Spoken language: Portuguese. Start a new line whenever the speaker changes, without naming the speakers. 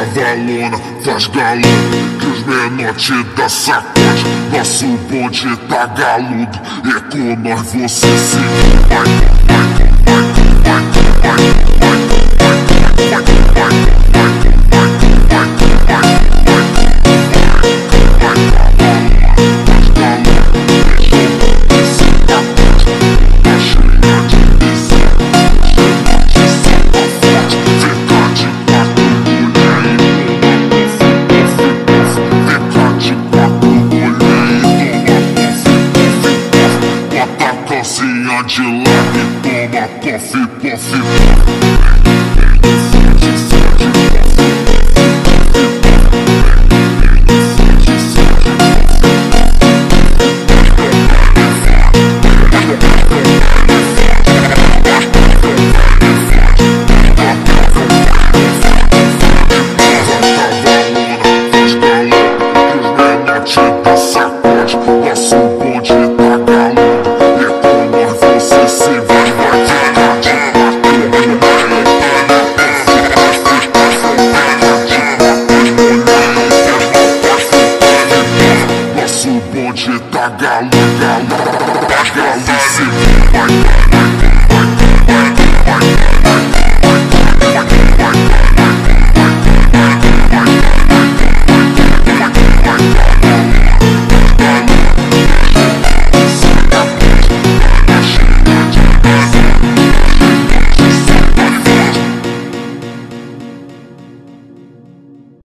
cavalona, faz galope, que os menor te dá sacode. Nosso bonde tá galudo, é com nós você se vai, calcinha de leve, toma coffee, coffee. Nosso bonde tá galudo, bonde tá galo, galo, galo, se vai.